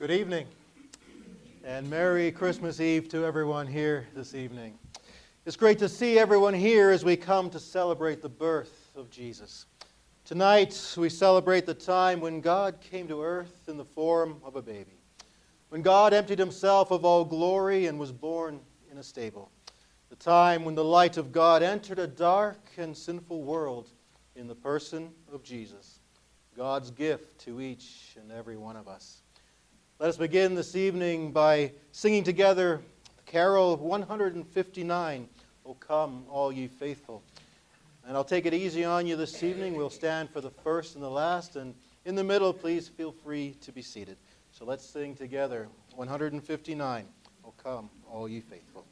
Good evening, and Merry Christmas Eve to everyone here this evening. It's great to see everyone here as we come to celebrate the birth of Jesus. Tonight, we celebrate the time when God came to earth in the form of a baby, when God emptied himself of all glory and was born in a stable, the time when the light of God entered a dark and sinful world in the person of Jesus, God's gift to each and every one of us. Let us begin this evening by singing together the carol 159, O Come, All Ye Faithful. And I'll take it easy on you this evening. We'll stand for the first and the last, and in the middle, please feel free to be seated. So let's sing together 159, O Come, All Ye Faithful.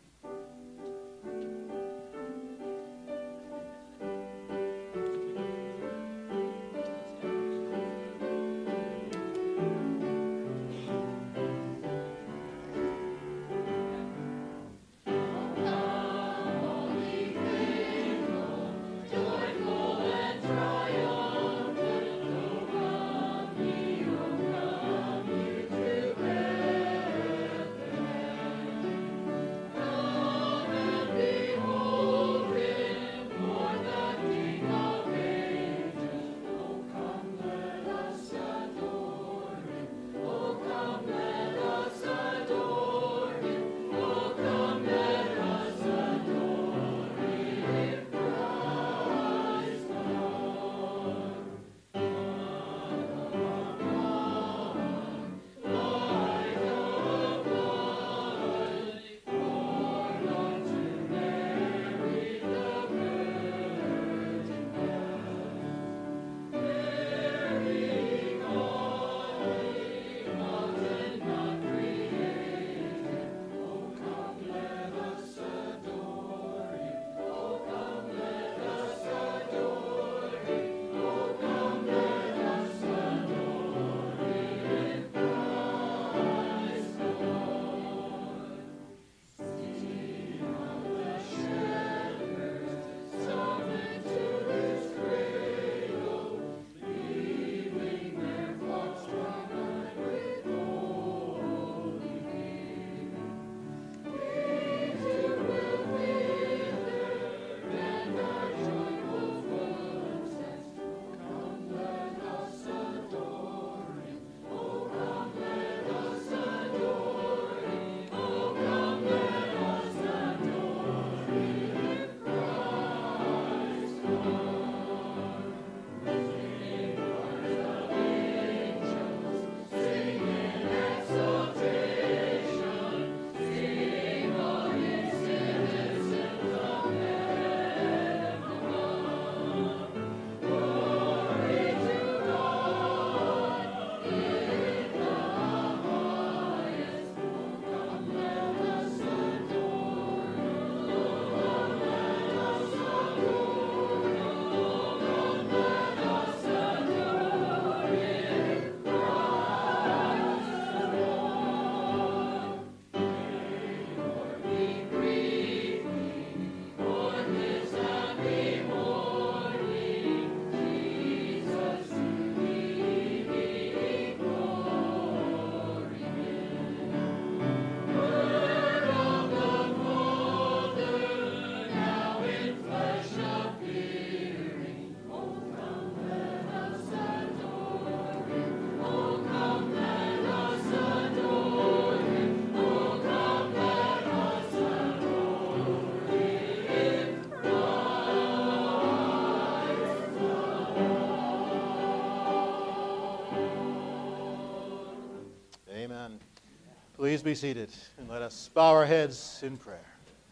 Please be seated, and let us bow our heads in prayer.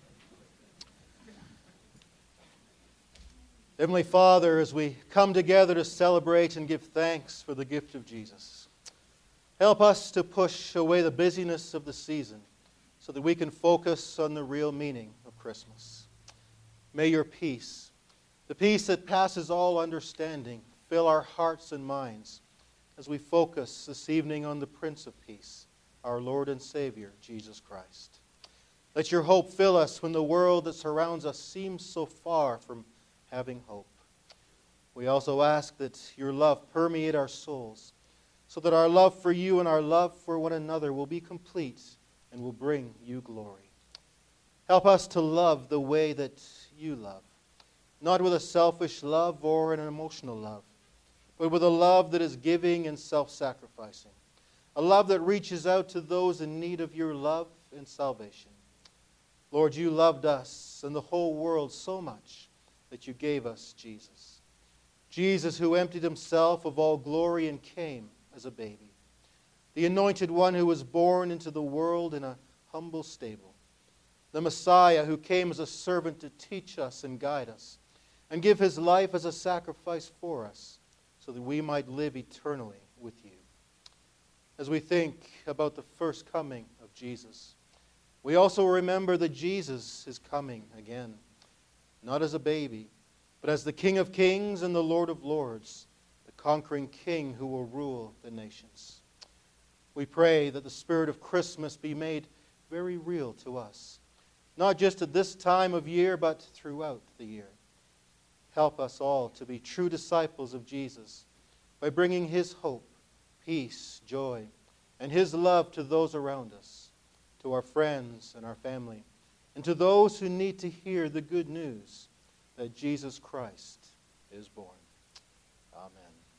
Heavenly Father, as we come together to celebrate and give thanks for the gift of Jesus, help us to push away the busyness of the season so that we can focus on the real meaning of Christmas. May your peace, the peace that passes all understanding, fill our hearts and minds as we focus this evening on the Prince of Peace, our Lord and Savior, Jesus Christ. Let your hope fill us when the world that surrounds us seems so far from having hope. We also ask that your love permeate our souls so that our love for you and our love for one another will be complete and will bring you glory. Help us to love the way that you love, not with a selfish love or an emotional love, but with a love that is giving and self-sacrificing, a love that reaches out to those in need of your love and salvation. Lord, you loved us and the whole world so much that you gave us Jesus. Jesus, who emptied himself of all glory and came as a baby. The anointed one who was born into the world in a humble stable. The Messiah who came as a servant to teach us and guide us and give his life as a sacrifice for us so that we might live eternally with you. As we think about the first coming of Jesus, we also remember that Jesus is coming again, not as a baby, but as the King of Kings and the Lord of Lords, the conquering King who will rule the nations. We pray that the spirit of Christmas be made very real to us, not just at this time of year, but throughout the year. Help us all to be true disciples of Jesus by bringing his hope, peace, joy, and his love to those around us, to our friends and our family, and to those who need to hear the good news that Jesus Christ is born. Amen.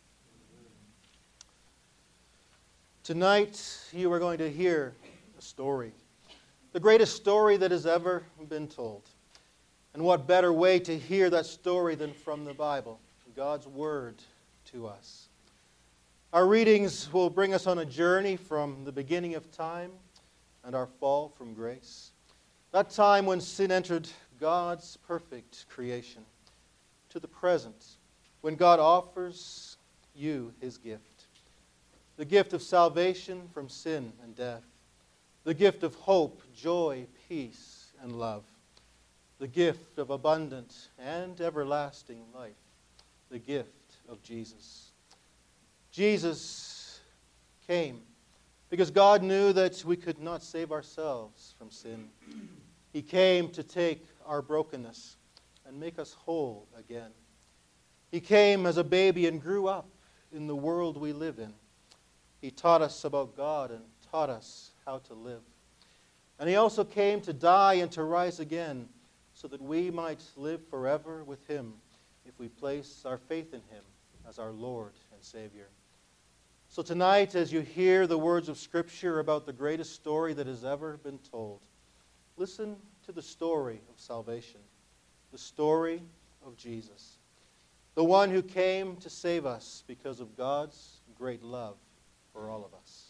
Tonight, you are going to hear a story, the greatest story that has ever been told. And what better way to hear that story than from the Bible, God's Word to us. Our readings will bring us on a journey from the beginning of time and our fall from grace. That time when sin entered God's perfect creation, to the present when God offers you his gift. The gift of salvation from sin and death. The gift of hope, joy, peace, and love. The gift of abundant and everlasting life. The gift of Jesus. Jesus came because God knew that we could not save ourselves from sin. He came to take our brokenness and make us whole again. He came as a baby and grew up in the world we live in. He taught us about God and taught us how to live. And he also came to die and to rise again so that we might live forever with him if we place our faith in him as our Lord and Savior. So tonight, as you hear the words of Scripture about the greatest story that has ever been told, listen to the story of salvation, the story of Jesus, the one who came to save us because of God's great love for all of us.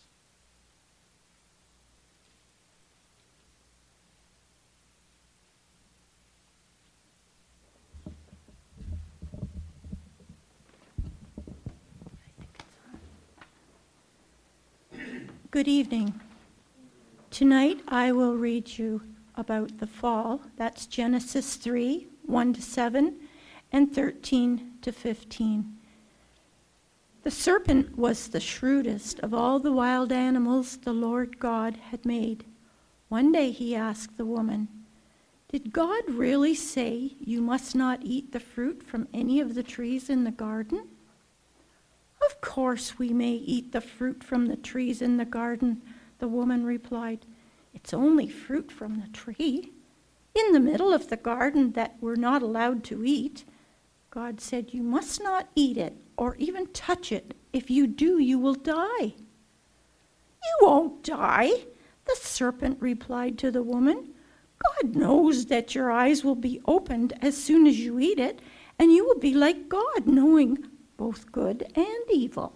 Good evening. Tonight I will read you about the fall. That's Genesis 3, 1-7, and 13-15. The serpent was the shrewdest of all the wild animals the Lord God had made. One day he asked the woman, "Did God really say you must not eat the fruit from any of the trees in the garden?" "Of course we may eat the fruit from the trees in the garden," the woman replied. "It's only fruit from the tree in the middle of the garden that we're not allowed to eat. God said you must not eat it or even touch it. If you do, you will die." "You won't die," the serpent replied to the woman. "God knows that your eyes will be opened as soon as you eat it, and you will be like God, knowing both good and evil."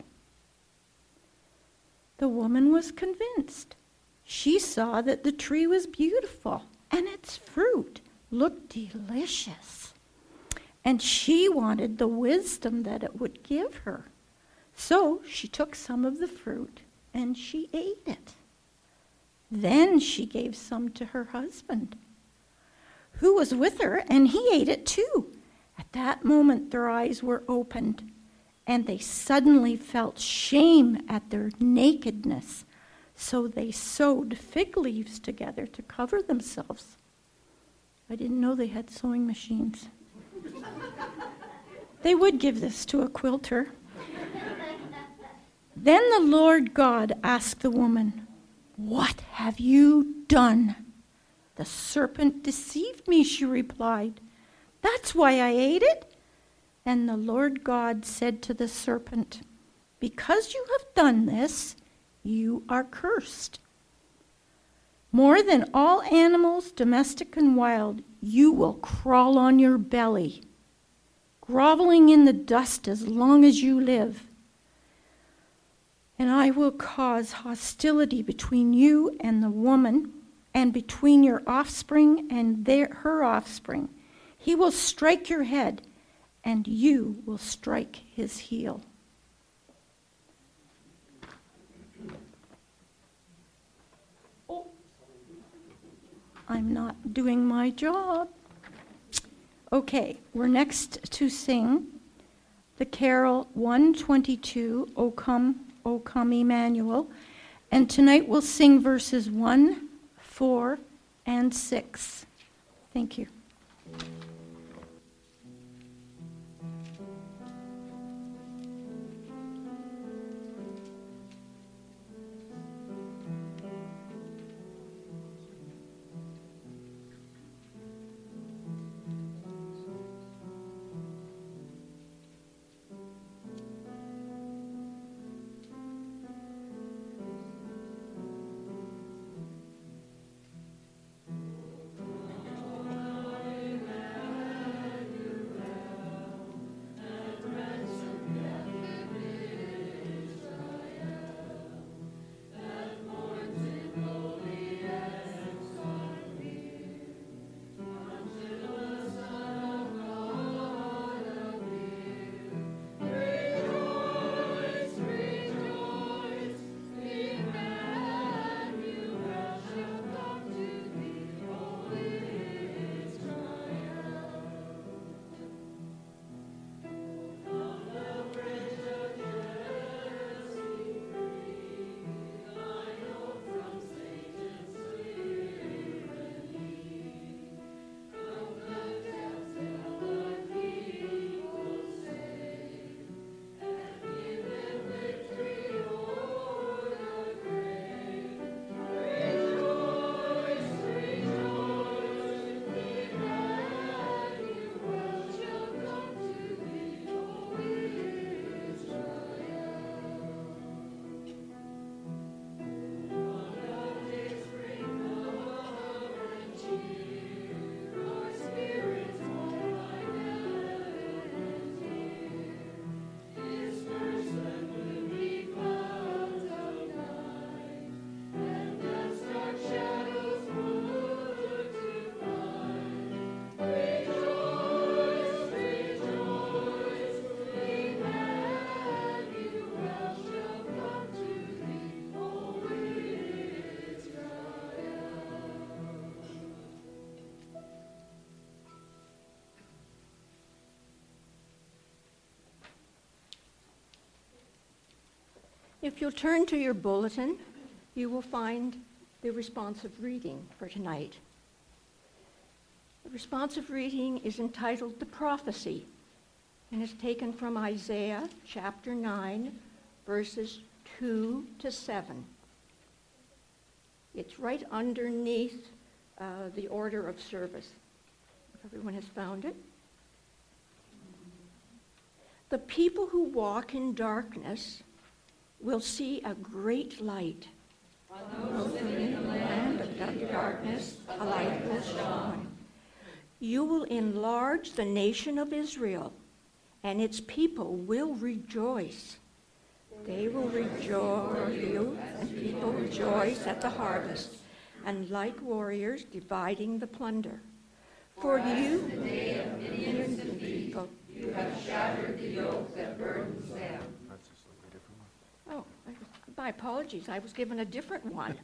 The woman was convinced. She saw that the tree was beautiful and its fruit looked delicious. And she wanted the wisdom that it would give her. So she took some of the fruit and she ate it. Then she gave some to her husband, who was with her, and he ate it too. At that moment their eyes were opened, and they suddenly felt shame at their nakedness. So they sewed fig leaves together to cover themselves. I didn't know they had sewing machines. They would give this to a quilter. Then the Lord God asked the woman, "What have you done?" "The serpent deceived me," she replied. "That's why I ate it." And the Lord God said to the serpent, "Because you have done this, you are cursed. More than all animals, domestic and wild, you will crawl on your belly, groveling in the dust as long as you live. And I will cause hostility between you and the woman, and between your offspring and her offspring. He will strike your head, and you will strike his heel." Oh, I'm not doing my job. Okay, we're next to sing the carol 122, O Come, Emmanuel. And tonight we'll sing verses 1, 4, and 6. Thank you. If you'll turn to your bulletin, you will find the responsive reading for tonight. The responsive reading is entitled The Prophecy, and is taken from Isaiah chapter 9, verses 2 to 7. It's right underneath the order of service. If everyone has found it. The people who walk in darkness will see a great light. On those in the land of darkness, a light will shine. You will enlarge the nation of Israel, and its people will rejoice. They will rejoice, you and people rejoice at the harvest, and like warriors dividing the plunder. For you, millions of people, you have shattered the yoke that burdens them. Oh, my apologies. I was given a different one.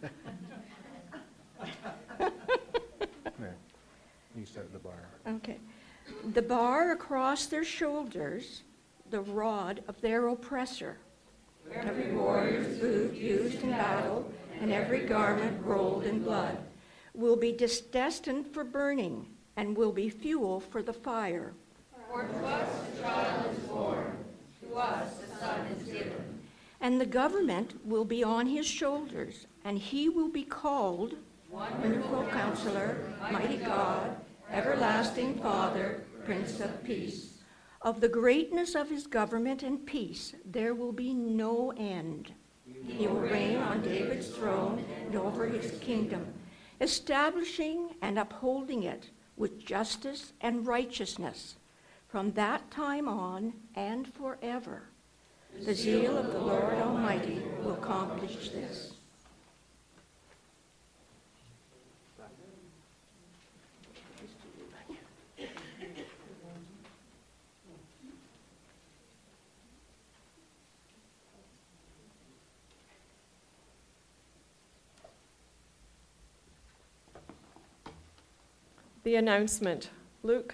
There. You set the bar. Okay. The bar across their shoulders, the rod of their oppressor. Every warrior's boot used in battle, and every garment rolled in blood, will be destined for burning, and will be fuel for the fire. For to us a child is born, to us a son is given, And the government will be on his shoulders, and he will be called Wonderful Counselor, Mighty God, Everlasting Father, Prince of Peace. Of the greatness of his government and peace there will be no end. He will reign on David's throne and over his kingdom, establishing and upholding it with justice and righteousness from that time on and forever. The zeal of the Lord Almighty will accomplish this. The announcement, Luke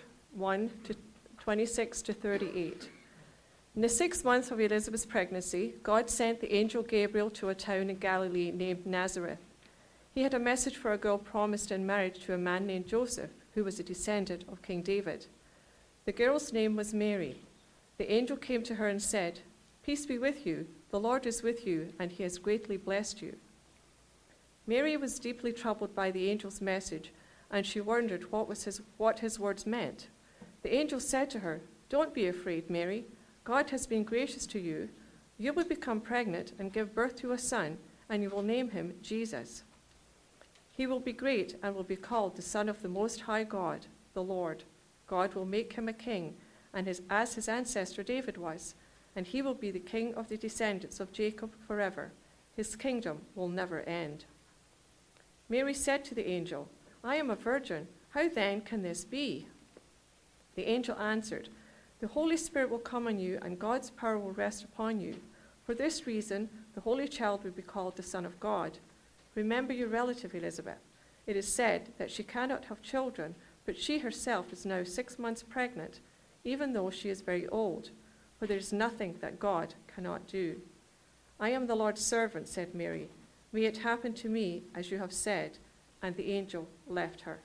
1:26-38. In the 6th month of Elizabeth's pregnancy, God sent the angel Gabriel to a town in Galilee named Nazareth. He had a message for a girl promised in marriage to a man named Joseph, who was a descendant of King David. The girl's name was Mary. The angel came to her and said, "Peace be with you. The Lord is with you, and he has greatly blessed you." Mary was deeply troubled by the angel's message, and she wondered what his words meant. The angel said to her, "Don't be afraid, Mary. God has been gracious to you. You will become pregnant and give birth to a son, and you will name him Jesus. He will be great and will be called the Son of the Most High God, the Lord. God will make him a king, and as his ancestor David was, and he will be the king of the descendants of Jacob forever. His kingdom will never end." Mary said to the angel, "I am a virgin. How then can this be?" The angel answered, "The Holy Spirit will come on you, and God's power will rest upon you. For this reason, the Holy Child will be called the Son of God. Remember your relative Elizabeth. It is said that she cannot have children, but she herself is now 6 months pregnant, even though she is very old, for there is nothing that God cannot do." "I am the Lord's servant," said Mary. "May it happen to me as you have said." And the angel left her.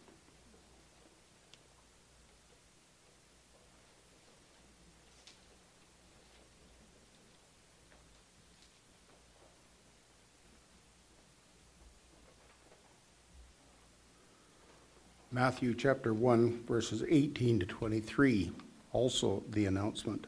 Matthew chapter 1, verses 18 to 23, also the announcement.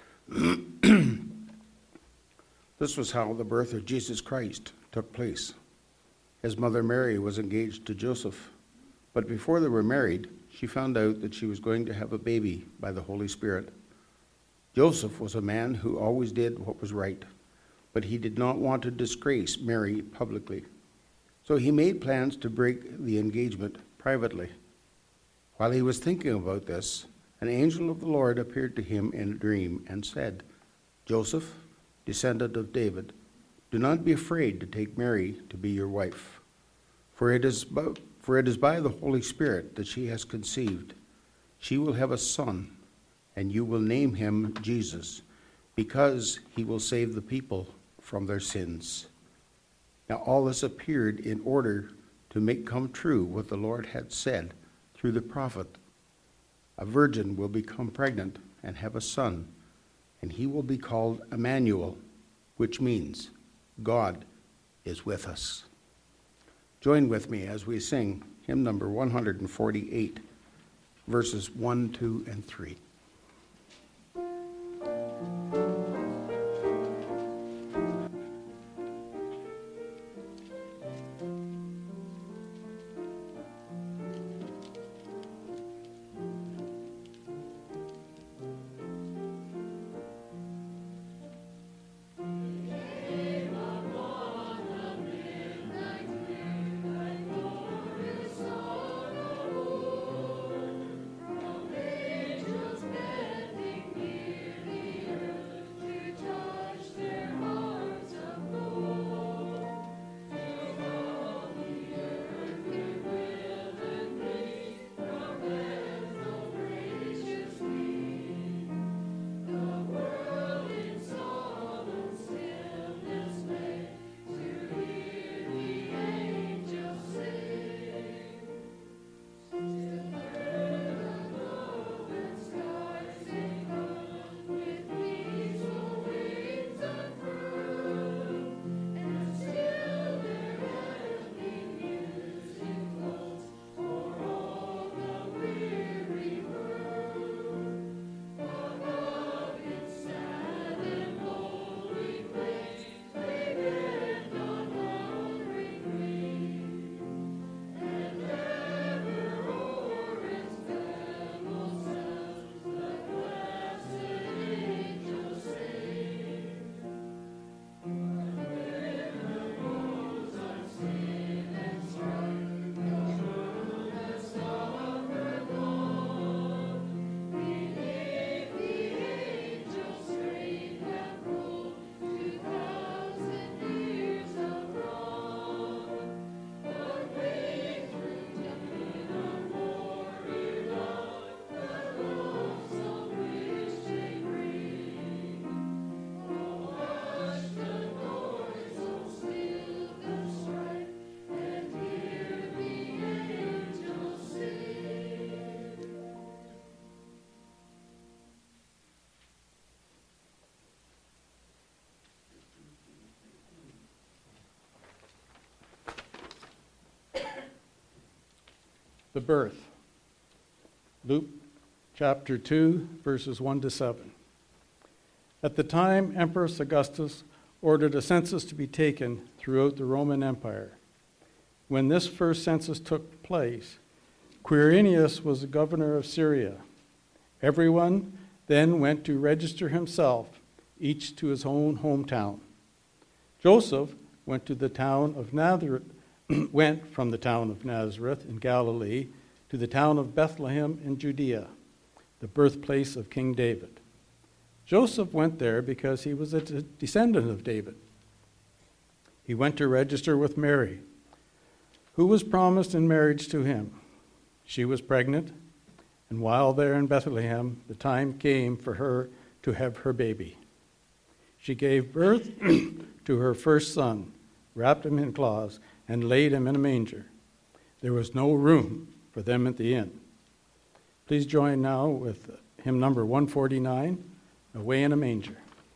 This was how the birth of Jesus Christ took place. His mother Mary was engaged to Joseph, but before they were married, she found out that she was going to have a baby by the Holy Spirit. Joseph was a man who always did what was right, but he did not want to disgrace Mary publicly. So he made plans to break the engagement privately. While he was thinking about this, an angel of the Lord appeared to him in a dream and said, "Joseph, descendant of David, do not be afraid to take Mary to be your wife, for it is by the Holy Spirit that she has conceived. She will have a son, and you will name him Jesus, because he will save the people from their sins." Now all this appeared in order to make come true what the Lord had said through the prophet. "A virgin will become pregnant and have a son, and he will be called Emmanuel," which means God is with us. Join with me as we sing hymn number 148, verses 1, 2, and 3. The birth. Luke chapter 2, verses 1 to 7. At the time, Empress Augustus ordered a census to be taken throughout the Roman Empire. When this first census took place, Quirinius was the governor of Syria. Everyone then went to register himself, each to his own hometown. Joseph went from the town of Nazareth in Galilee to the town of Bethlehem in Judea, the birthplace of King David. Joseph went there because he was a descendant of David. He went to register with Mary, who was promised in marriage to him. She was pregnant, and while there in Bethlehem, the time came for her to have her baby. She gave birth to her first son, wrapped him in cloths, and laid him in a manger. There was no room for them at the inn. Please join now with hymn number 149, Away in a Manger.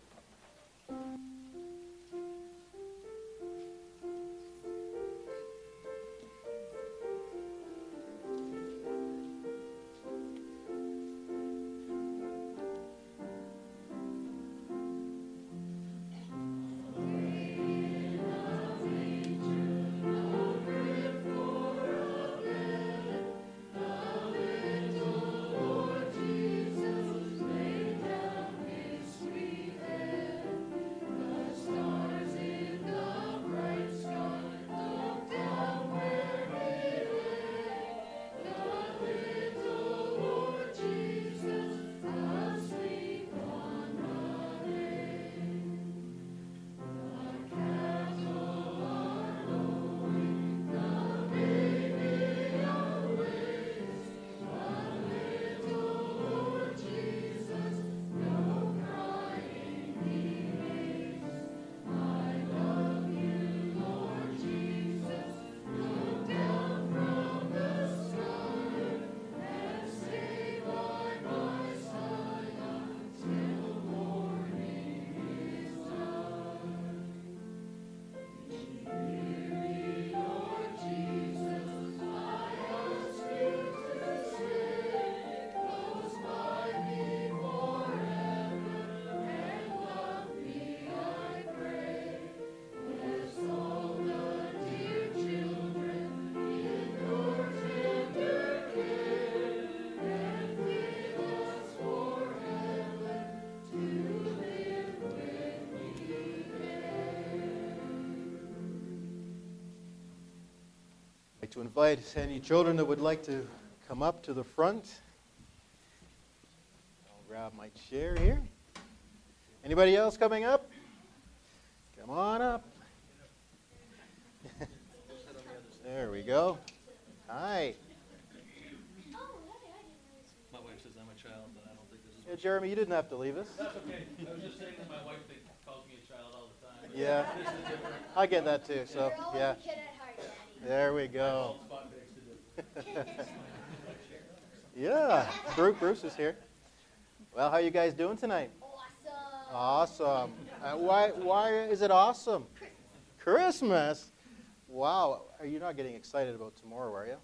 To invite any children that would like to come up to the front. I'll grab my chair here. Anybody else coming up? Come on up. There we go. Hi. My wife says I'm a child, but I don't think this is. Yeah, Jeremy, you didn't have to leave us. That's okay. I was just saying that my wife calls me a child all the time. Yeah, This is different. I get that too. So yeah, there we go. Spot takes to do. Yeah, Bruce is here. Well, how you guys doing tonight? Awesome. Why is it awesome? Christmas. Wow. Are you not getting excited about tomorrow, are you?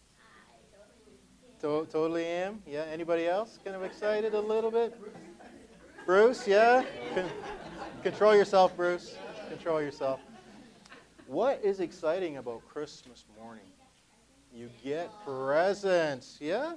Totally am. Yeah. Anybody else kind of excited a little bit? Bruce, yeah? Control yourself, Bruce. Control yourself. What is exciting about Christmas morning? You get presents, yeah?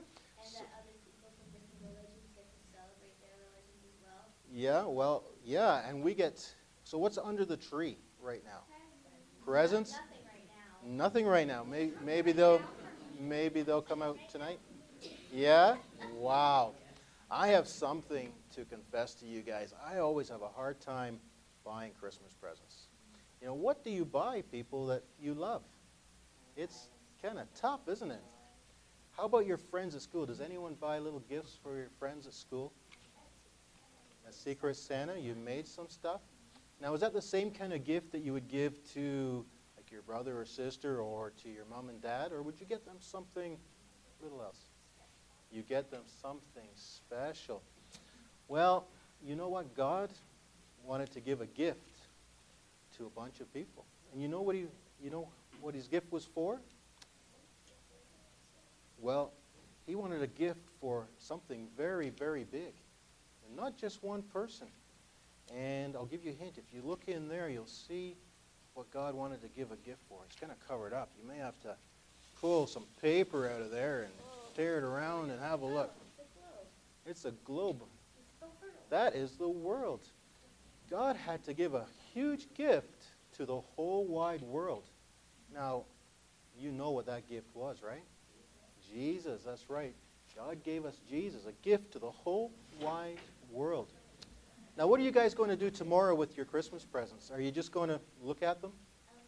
Yeah, well, yeah, and we get, so what's under the tree right now? Presents? Nothing right now. Maybe they'll come out tonight. Yeah? Wow. I have something to confess to you guys. I always have a hard time buying Christmas presents. You know, what do you buy people that you love? It's kind of tough, isn't it? How about your friends at school? Does anyone buy little gifts for your friends at school? A Secret Santa? You made some stuff? Now, is that the same kind of gift that you would give to like your brother or sister or to your mom and dad? Or would you get them something a little else? You get them something special. Well, you know what? God wanted to give a gift to a bunch of people. And you know what his gift was for? Well, he wanted a gift for something very, very big, and not just one person. And I'll give you a hint. If you look in there, you'll see what God wanted to give a gift for. It's kind of covered up. You may have to pull some paper out of there and tear it around and have a look. It's a globe. That is the world. God had to give a huge gift to the whole wide world. Now, you know what that gift was, right? Jesus, that's right. God gave us Jesus, a gift to the whole wide world. Now, what are you guys going to do tomorrow with your Christmas presents? Are you just going to look at them?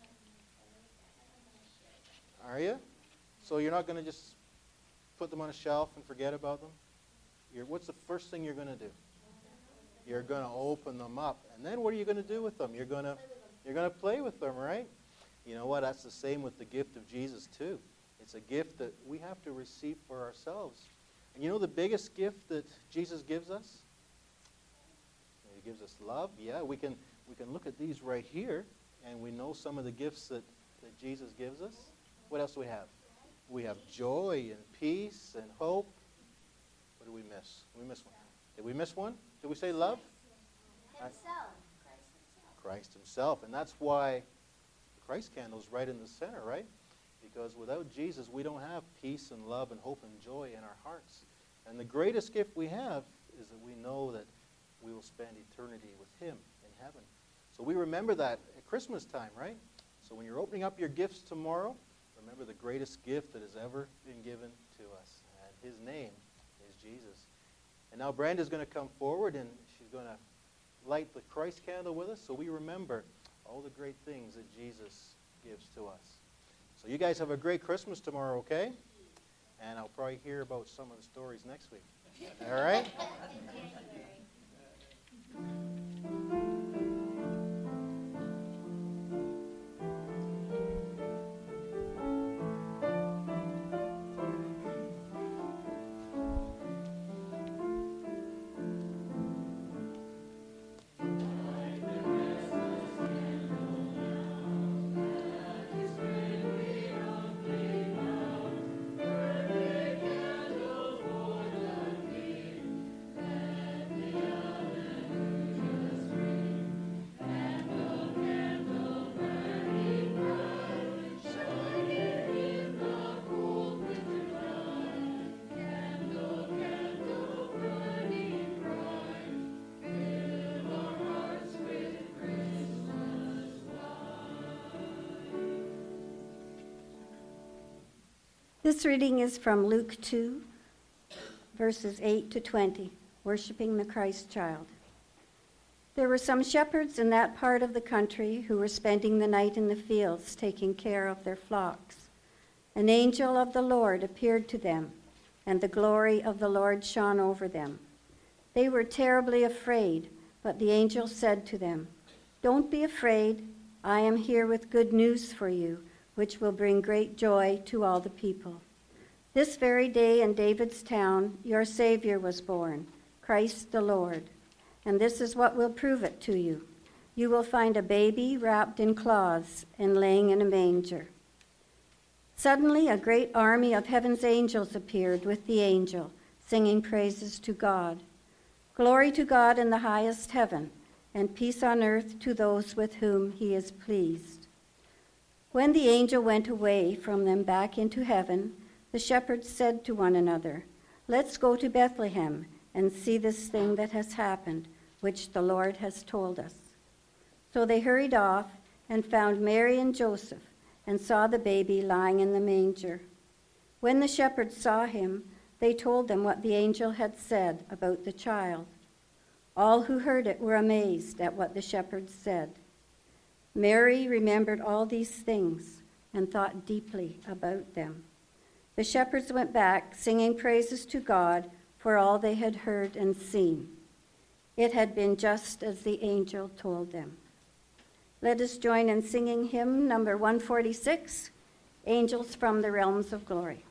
Are you? So you're not going to just put them on a shelf and forget about them? What's the first thing you're going to do? You're going to open them up. And then what are you going to do with them? You're going to play with them, right? You know what? That's the same with the gift of Jesus, too. It's a gift that we have to receive for ourselves. And you know the biggest gift that Jesus gives us? He gives us love. Yeah, we can look at these right here, and we know some of the gifts that Jesus gives us. What else do we have? We have joy and peace and hope. What did we miss? We missed one. Did we miss one? Did we say love? Christ himself. And that's why the Christ candle is right in the center, right? Because without Jesus, we don't have peace and love and hope and joy in our hearts. And the greatest gift we have is that we know that we will spend eternity with him in heaven. So we remember that at Christmas time, right? So when you're opening up your gifts tomorrow, remember the greatest gift that has ever been given to us. And his name is Jesus. And now Branda's going to come forward and she's going to light the Christ candle with us so we remember all the great things that Jesus gives to us. So you guys have a great Christmas tomorrow, okay? And I'll probably hear about some of the stories next week. All right? This reading is from Luke 2, verses 8 to 20, worshiping the Christ child. There were some shepherds in that part of the country who were spending the night in the fields, taking care of their flocks. An angel of the Lord appeared to them, and the glory of the Lord shone over them. They were terribly afraid, but the angel said to them, "Don't be afraid. I am here with good news for you, which will bring great joy to all the people. This very day in David's town, your Savior was born, Christ the Lord. And this is what will prove it to you. You will find a baby wrapped in cloths and laying in a manger." Suddenly, a great army of heaven's angels appeared with the angel, singing praises to God. "Glory to God in the highest heaven, and peace on earth to those with whom he is pleased." When the angel went away from them back into heaven, the shepherds said to one another, "Let's go to Bethlehem and see this thing that has happened, which the Lord has told us." So they hurried off and found Mary and Joseph and saw the baby lying in the manger. When the shepherds saw him, they told them what the angel had said about the child. All who heard it were amazed at what the shepherds said. Mary remembered all these things and thought deeply about them. The shepherds went back, singing praises to God for all they had heard and seen. It had been just as the angel told them. Let us join in singing hymn number 146, Angels from the Realms of Glory.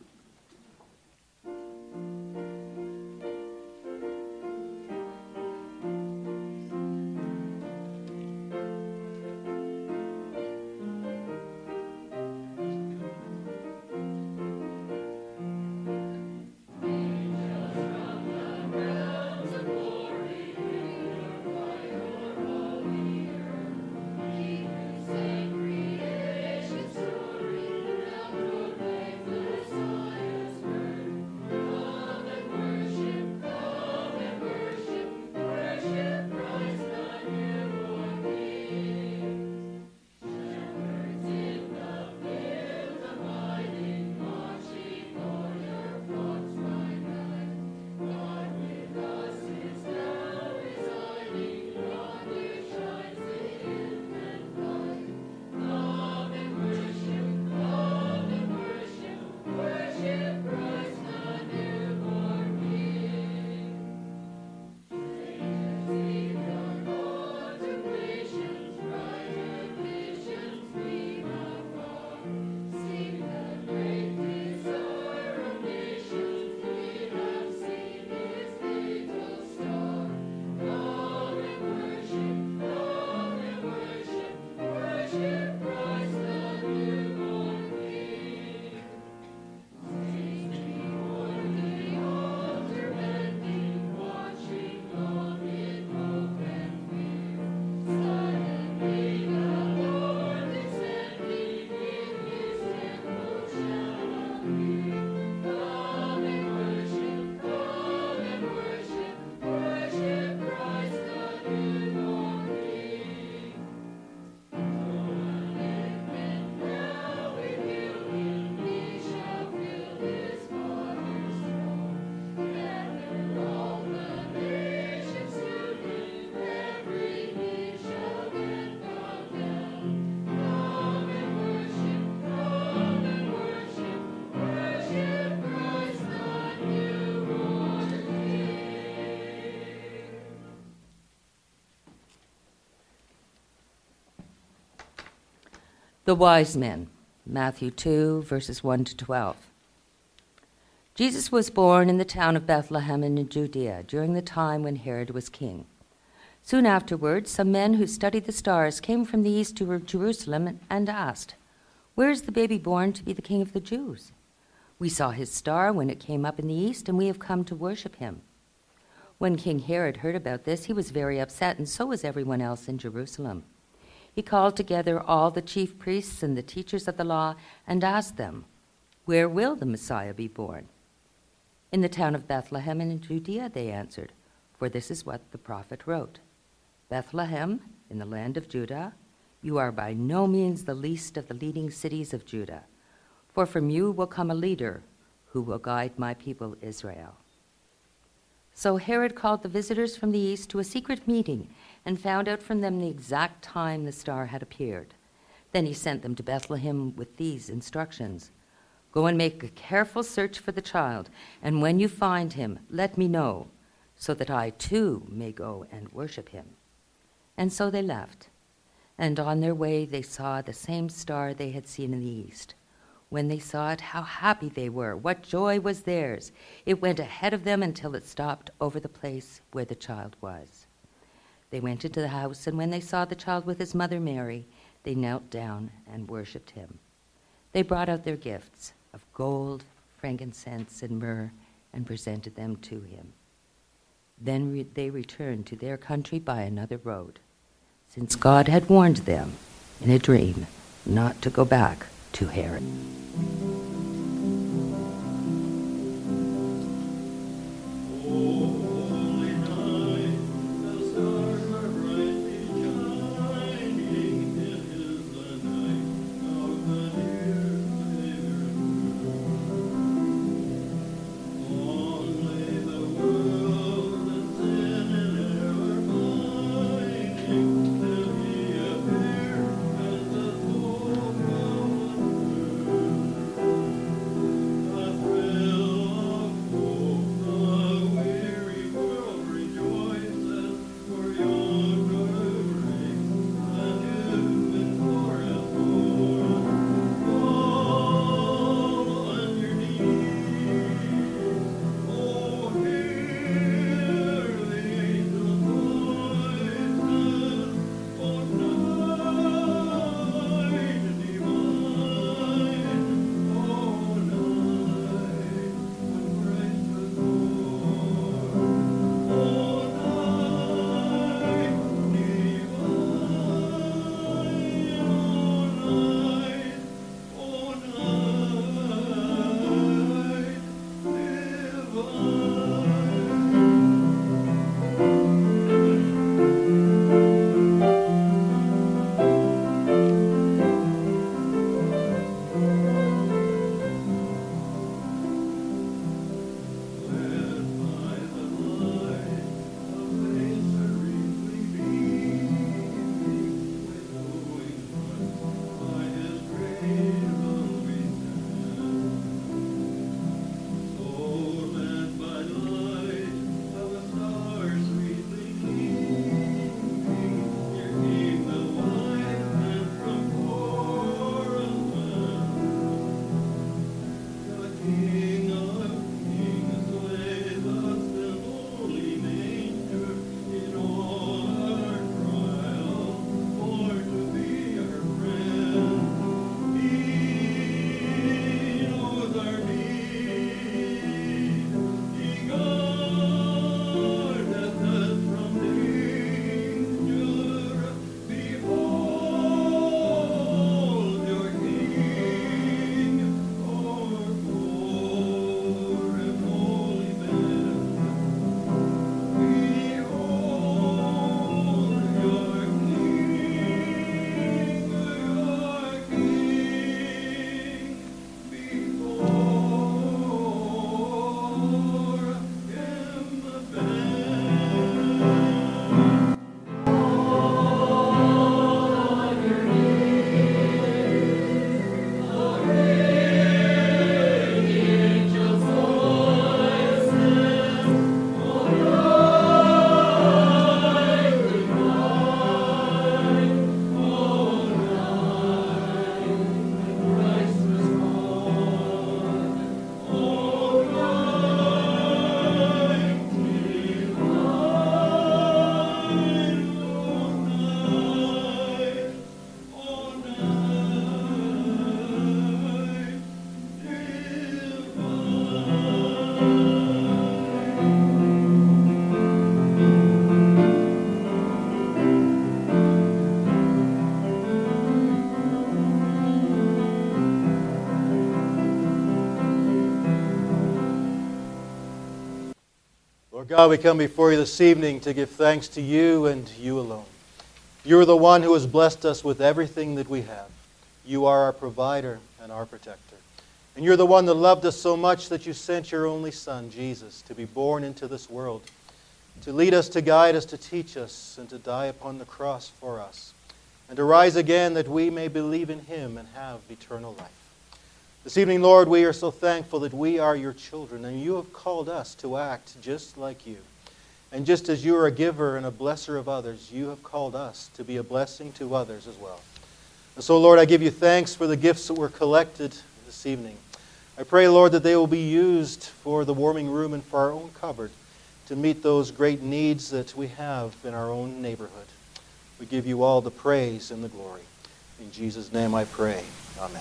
The wise men, Matthew 2, verses 1 to 12. Jesus was born in the town of Bethlehem in Judea during the time when Herod was king. Soon afterwards, some men who studied the stars came from the east to Jerusalem and asked, "Where is the baby born to be the King of the Jews? We saw his star when it came up in the east, and we have come to worship him." When King Herod heard about this, he was very upset, and so was everyone else in Jerusalem. He called together all the chief priests and the teachers of the law and asked them, "Where will the Messiah be born?" "In the town of Bethlehem in Judea," they answered, for this is what the prophet wrote. "Bethlehem, in the land of Judah, you are by no means the least of the leading cities of Judah, for from you will come a leader who will guide my people Israel." So Herod called the visitors from the east to a secret meeting and found out from them the exact time the star had appeared. Then he sent them to Bethlehem with these instructions: "Go and make a careful search for the child, and when you find him, let me know, so that I too may go and worship him." And so they left, and on their way they saw the same star they had seen in the east. When they saw it, how happy they were! What joy was theirs! It went ahead of them until it stopped over the place where the child was. They went into the house, and when they saw the child with his mother Mary, they knelt down and worshipped him. They brought out their gifts of gold, frankincense, and myrrh, and presented them to him. Then they returned to their country by another road, since God had warned them in a dream not to go back to Herod. Lord God, we come before you this evening to give thanks to you and you alone. You are the one who has blessed us with everything that we have. You are our provider and our protector. And you're the one that loved us so much that you sent your only Son, Jesus, to be born into this world, to lead us, to guide us, to teach us, and to die upon the cross for us, and to rise again that we may believe in him and have eternal life. This evening, Lord, we are so thankful that we are your children, and you have called us to act just like you. And just as you are a giver and a blesser of others, you have called us to be a blessing to others as well. And so, Lord, I give you thanks for the gifts that were collected this evening. I pray, Lord, that they will be used for the warming room and for our own cupboard to meet those great needs that we have in our own neighborhood. We give you all the praise and the glory. In Jesus' name I pray. Amen.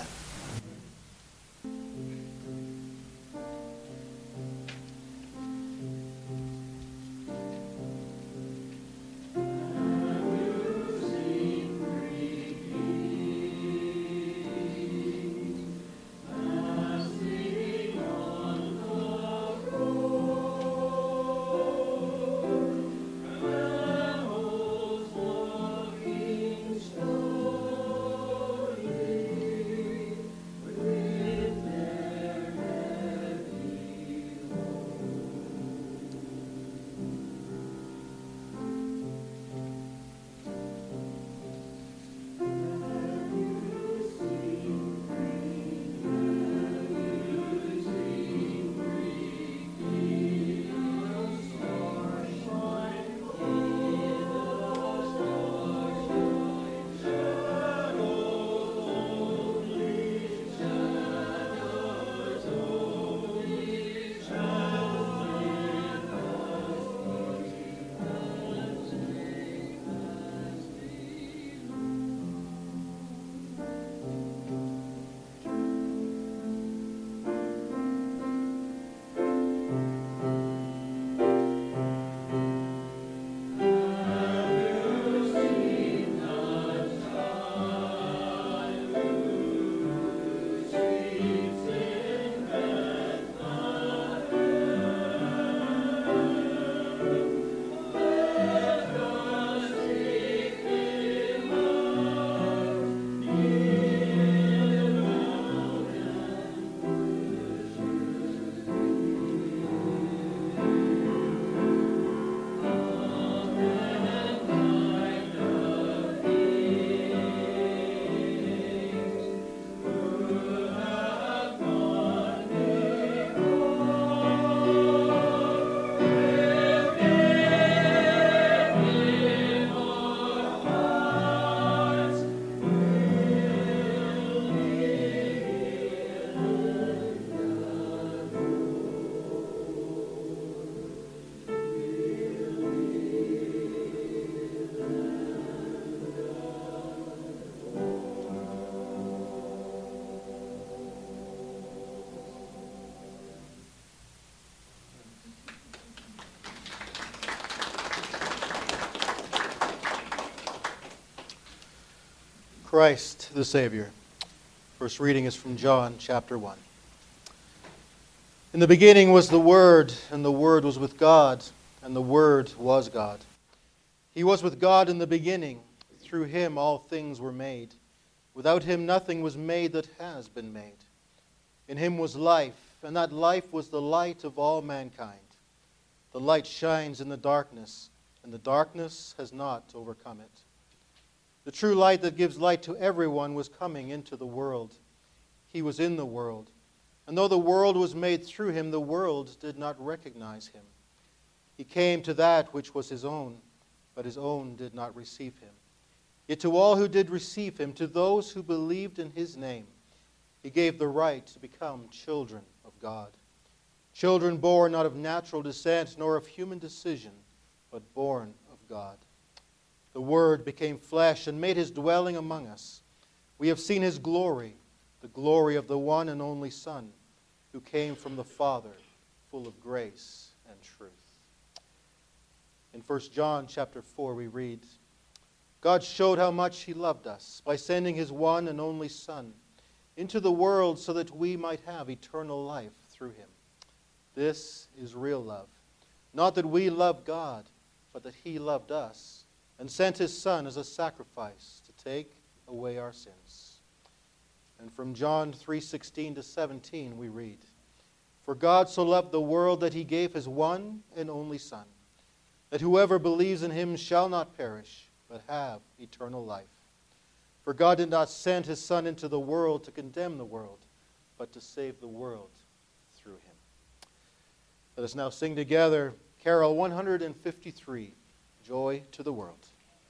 Christ the Savior. First reading is from John chapter 1. In the beginning was the Word, and the Word was with God, and the Word was God. He was with God in the beginning. Through him all things were made. Without him nothing was made that has been made. In him was life, and that life was the light of all mankind. The light shines in the darkness, and the darkness has not overcome it. The true light that gives light to everyone was coming into the world. He was in the world, and though the world was made through him, the world did not recognize him. He came to that which was his own, but his own did not receive him. Yet to all who did receive him, to those who believed in his name, he gave the right to become children of God. Children born not of natural descent, nor of human decision, but born of God. The Word became flesh and made his dwelling among us. We have seen his glory, the glory of the one and only Son, who came from the Father, full of grace and truth. In 1 John chapter 4 we read, God showed how much he loved us by sending his one and only Son into the world so that we might have eternal life through him. This is real love. not that we loved God, but that he loved us, and sent his Son as a sacrifice to take away our sins. And from John 3:16 to 17 we read, For God so loved the world that he gave his one and only Son, that whoever believes in him shall not perish, but have eternal life. For God did not send his Son into the world to condemn the world, but to save the world through him. Let us now sing together Carol 153, Joy to the World.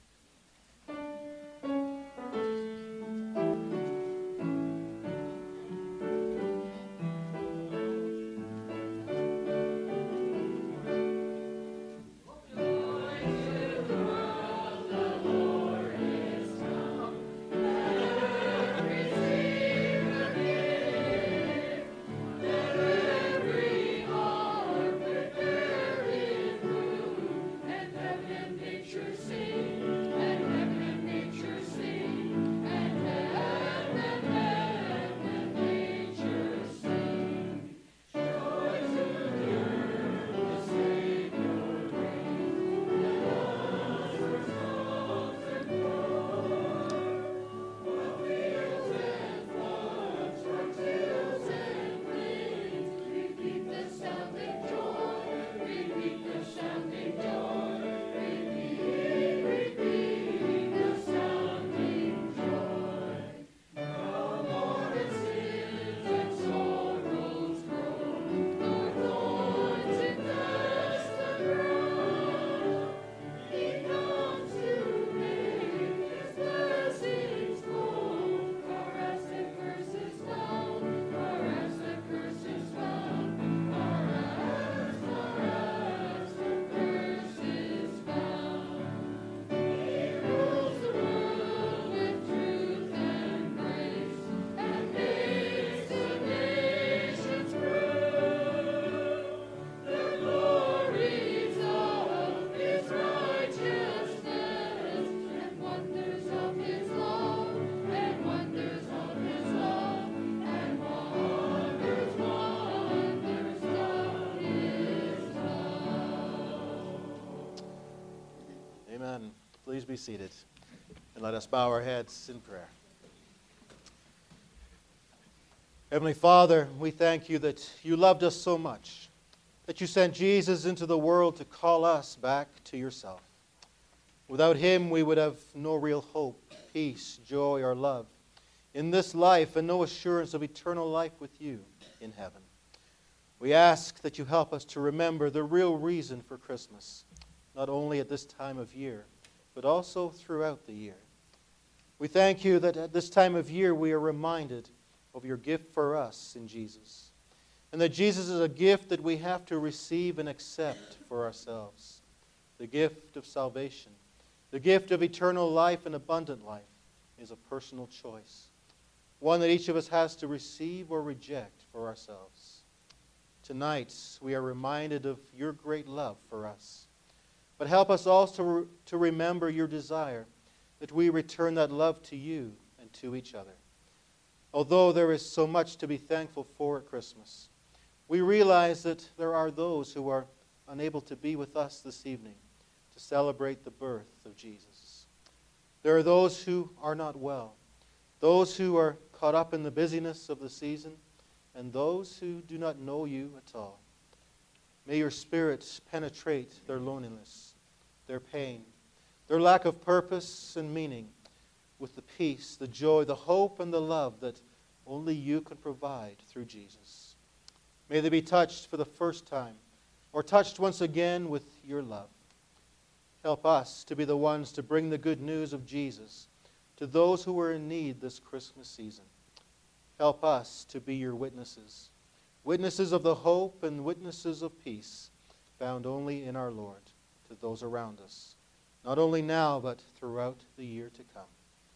Amen. Please be seated, and let us bow our heads in prayer. Heavenly Father, we thank you that you loved us so much, that you sent Jesus into the world to call us back to yourself. Without him, we would have no real hope, peace, joy, or love in this life, and no assurance of eternal life with you in heaven. We ask that you help us to remember the real reason for Christmas, not only at this time of year, but also throughout the year. We thank you that at this time of year we are reminded of your gift for us in Jesus, and that Jesus is a gift that we have to receive and accept for ourselves. The gift of salvation, the gift of eternal life and abundant life is a personal choice, one that each of us has to receive or reject for ourselves. Tonight, we are reminded of your great love for us. But help us also to remember your desire that we return that love to you and to each other. Although there is so much to be thankful for at Christmas, we realize that there are those who are unable to be with us this evening to celebrate the birth of Jesus. There are those who are not well, those who are caught up in the busyness of the season, and those who do not know you at all. May your Spirit penetrate their loneliness, their pain, their lack of purpose and meaning with the peace, the joy, the hope, and the love that only you can provide through Jesus. May they be touched for the first time or touched once again with your love. Help us to be the ones to bring the good news of Jesus to those who are in need this Christmas season. Help us to be your witnesses, witnesses of the hope and witnesses of peace found only in our Lord to those around us, not only now but throughout the year to come.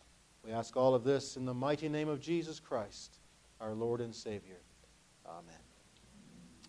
We ask all of this in the mighty name of Jesus Christ, our Lord and Savior. Amen.